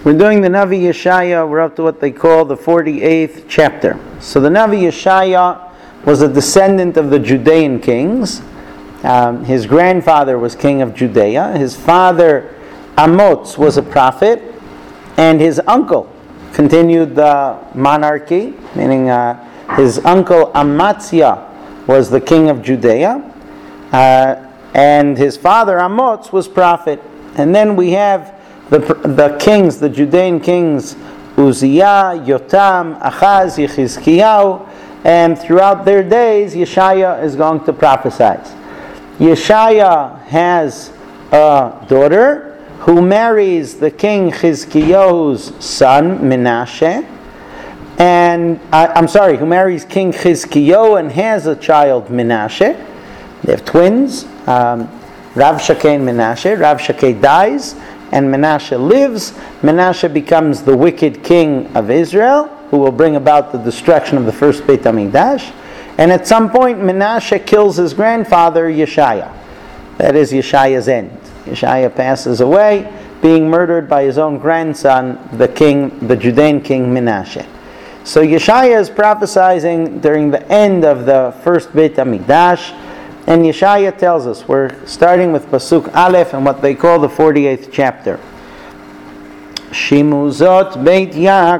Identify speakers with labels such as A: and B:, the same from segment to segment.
A: We're doing the Navi Yeshaya. We're up to what they call the 48th chapter. So the Navi Yeshaya was a descendant of the Judean kings. His grandfather was king of Judea. His father Amoz was a prophet, and his uncle continued the monarchy, meaning his uncle Amaziah was the king of Judea, and his father Amoz was prophet. And then we have the kings, the Judean kings, Uzziah, Yotam, Achaz, Yechizkiyahu, and throughout their days, Yeshaya is going to prophesy. Yeshaya has a daughter who marries the king Chizkiyahu's son, Menashe, and who marries King Chizkiyahu and has a child, Menashe. They have twins, Ravshakeh and Menashe. Ravshakeh dies, and Menashe lives. Menashe becomes the wicked king of Israel, who will bring about the destruction of the first Beit HaMikdash. And at some point, Menashe kills his grandfather, Yeshaya. That is Yeshaya's end. Yeshaya passes away, being murdered by his own grandson, the Judean king Menashe. So Yeshaya is prophesying during the end of the first Beit HaMikdash. And Yeshaya tells us, we're starting with Pasuk Aleph and what they call the 48th chapter. Shimuzot Beit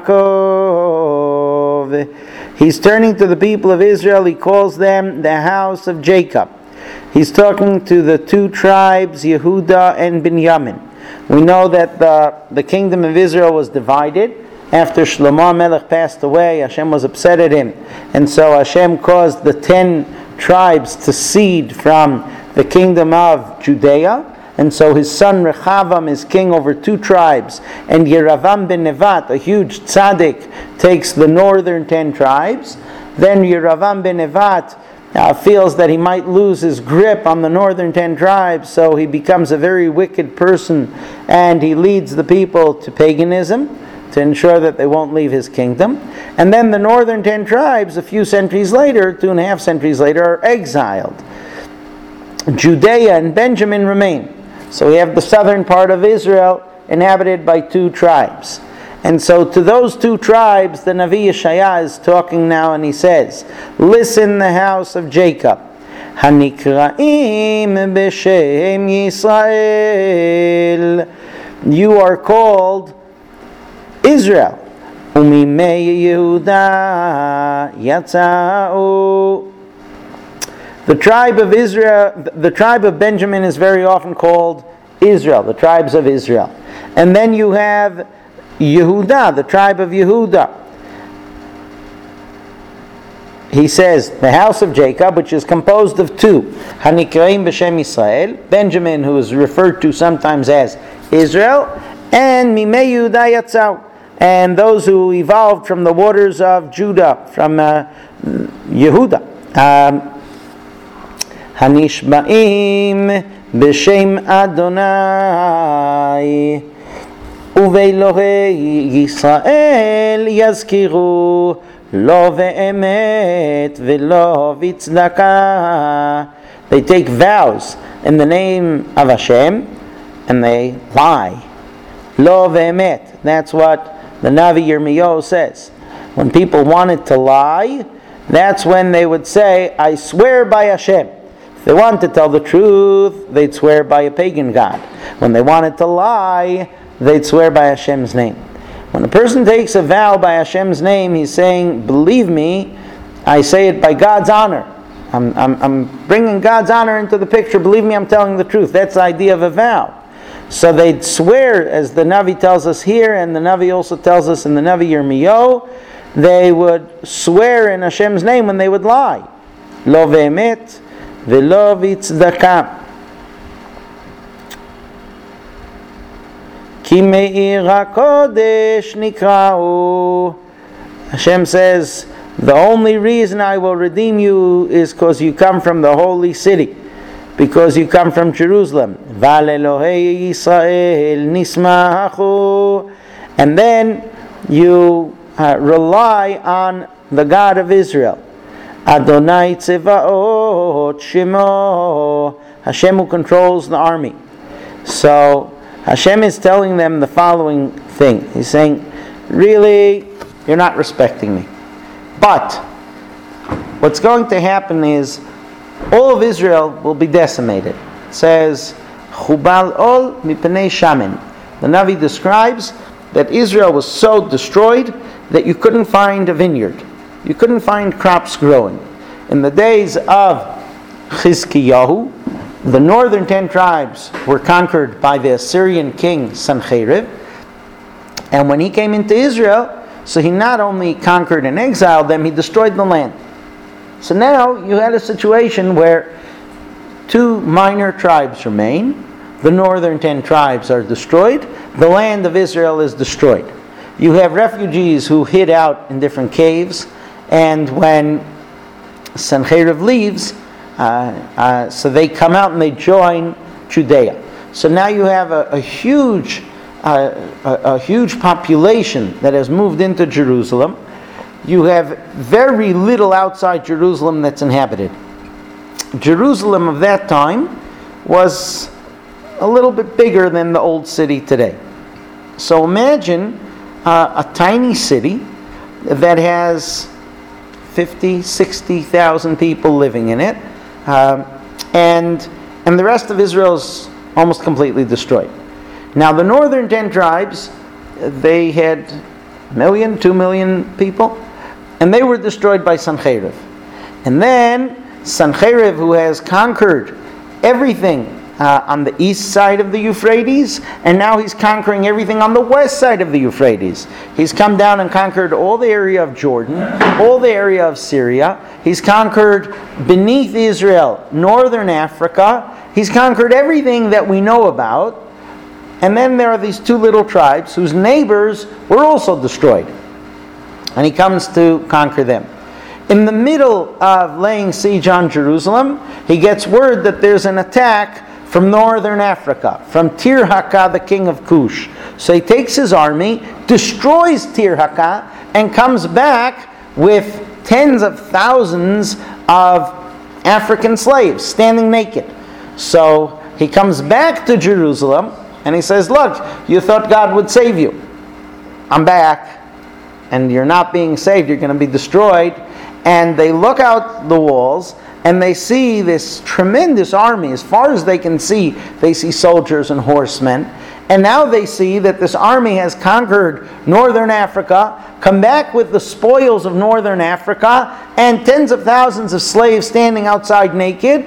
A: Yaakov. He's turning to the people of Israel. He calls them the house of Jacob. He's talking to the two tribes, Yehuda and Binyamin. We know that the kingdom of Israel was divided. After Shlomo Melech passed away, Hashem was upset at him. And so Hashem caused the 10 tribes to cede from the kingdom of Judea, and so his son Rechavam is king over 2 tribes, and Yeravam ben Nevat, a huge tzaddik, takes the northern 10 tribes. Then Yeravam ben Nevat feels that he might lose his grip on the northern 10 tribes, so he becomes a very wicked person, and he leads the people to paganism to ensure that they won't leave his kingdom. And then the northern 10 tribes, a few centuries later, 2.5 centuries later, are exiled. Judea and Benjamin remain. So we have the southern part of Israel inhabited by 2 tribes. And so to those 2 tribes, the Navi Yeshaya is talking now, and he says, listen, the house of Jacob. Hanikraim b'shem Yisrael. You are called Israel. Umimei Yehuda yatzau. The tribe of Israel, the tribe of Benjamin is very often called Israel, the tribes of Israel. And then you have Yehuda, the tribe of Yehuda. He says, the house of Jacob, which is composed of 2. Hanikraim b'shem Yisrael, Benjamin, who is referred to sometimes as Israel, and Mimei Yehuda yatzau, and those who evolved from the waters of Judah, from Yehuda. Hanishba'im b'shem Adonai uve'elohei Yisrael yazkiru lo ve'emet ve'lo v'tzdaka. They take vows in the name of Hashem, and they lie. Lo ve'emet. That's what the Navi Yirmiyahu says. When people wanted to lie, that's when they would say, I swear by Hashem. If they wanted to tell the truth, they'd swear by a pagan god. When they wanted to lie, they'd swear by Hashem's name. When a person takes a vow by Hashem's name, he's saying, believe me, I say it by God's honor. I'm bringing God's honor into the picture. Believe me, I'm telling the truth. That's the idea of a vow. So they'd swear, as the Navi tells us here, and the Navi also tells us in the Navi Yirmiyahu, they would swear in Hashem's name when they would lie. Lo ve'emet ve'lo v'tzdaka. Ki me'ir HaKodesh nikra'u. Hashem says, the only reason I will redeem you is because you come from the holy city, because you come from Jerusalem. Val Elohei Yisrael nismachu. And then you rely on the God of Israel. Adonai Tzevaot Shemo. Hashem who controls the army. So Hashem is telling them the following thing. He's saying, really, you're not respecting me. But what's going to happen is all of Israel will be decimated. It says, Chubal ol mipnei shamen. The Navi describes that Israel was so destroyed that you couldn't find a vineyard. You couldn't find crops growing. In the days of Chizkiyahu, the northern 10 tribes were conquered by the Assyrian king Sancherib. And when he came into Israel, so he not only conquered and exiled them, he destroyed the land. So now you had a situation where 2 minor tribes remain. The northern 10 tribes are destroyed. The land of Israel is destroyed. You have refugees who hid out in different caves. And when Sancherib leaves, so they come out and they join Judea. So now you have a huge population that has moved into Jerusalem. You have very little outside Jerusalem that's inhabited. Jerusalem of that time was a little bit bigger than the old city today. So imagine a tiny city that has 50, 60,000 people living in it, and the rest of Israel is almost completely destroyed. Now the northern 10 tribes, they had 1 million, 2 million people, and they were destroyed by Sancherib. And then Sancherib, who has conquered everything on the east side of the Euphrates, and now he's conquering everything on the west side of the Euphrates. He's come down and conquered all the area of Jordan, all the area of Syria. He's conquered beneath Israel, northern Africa. He's conquered everything that we know about. And then there are these 2 little tribes whose neighbors were also destroyed. And he comes to conquer them. In the middle of laying siege on Jerusalem, he gets word that there's an attack from northern Africa, from Tirhakah, the king of Cush. So he takes his army, destroys Tirhakah, and comes back with tens of thousands of African slaves standing naked. So he comes back to Jerusalem, and he says, look, you thought God would save you. I'm back, and you're not being saved, you're going to be destroyed. And they look out the walls, and they see this tremendous army. As far as they can see, they see soldiers and horsemen. And now they see that this army has conquered northern Africa, come back with the spoils of northern Africa, and tens of thousands of slaves standing outside naked,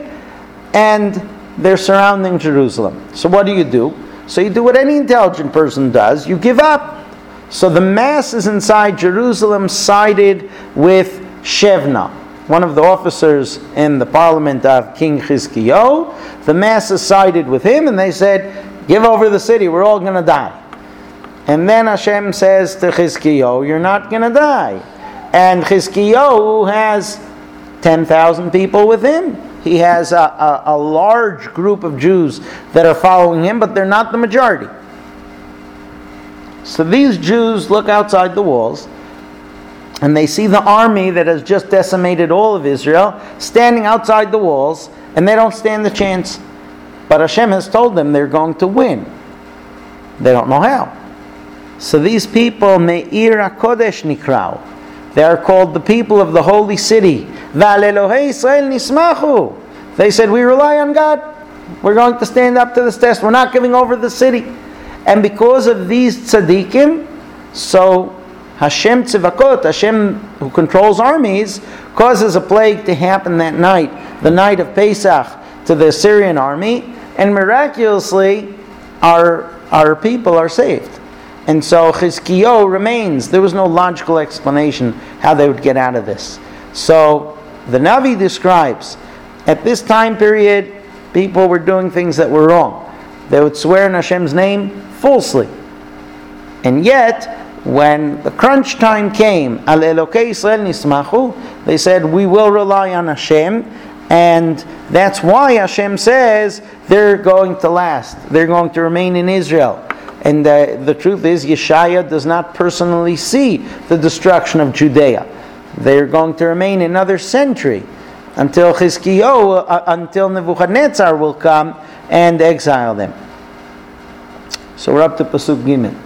A: and they're surrounding Jerusalem. So what do? So you do what any intelligent person does, you give up. So the masses inside Jerusalem sided with Shevna, one of the officers in the parliament of King Chizkiyahu. The masses sided with him, and they said, give over the city, we're all going to die. And then Hashem says to Chizkiyahu, you're not going to die. And Chizkiyahu has 10,000 people with him. He has a large group of Jews that are following him, but they're not the majority. So these Jews look outside the walls, and they see the army that has just decimated all of Israel standing outside the walls, and they don't stand the chance. But Hashem has told them they're going to win. They don't know how. So these people, Me'ir HaKodesh Nikrau, they are called the people of the holy city. V'al Elohei Yisrael nismachu. They said, we rely on God. We're going to stand up to this test. We're not giving over the city. And because of these tzaddikim, so Hashem Tzivakot, Hashem who controls armies, causes a plague to happen that night, the night of Pesach, to the Assyrian army, and miraculously our people are saved. And so Chizkiyahu remains. There was no logical explanation how they would get out of this. So the Navi describes, at this time period, people were doing things that were wrong. They would swear in Hashem's name falsely. And yet, when the crunch time came, Al Elokei Yisrael nismachu, they said, we will rely on Hashem, and that's why Hashem says they're going to last. They're going to remain in Israel. And the truth is, Yeshaya does not personally see the destruction of Judea. They're going to remain another century until Chizkiyahu, until Nebuchadnezzar will come and exile them. So we're up to Pasuk Gimel.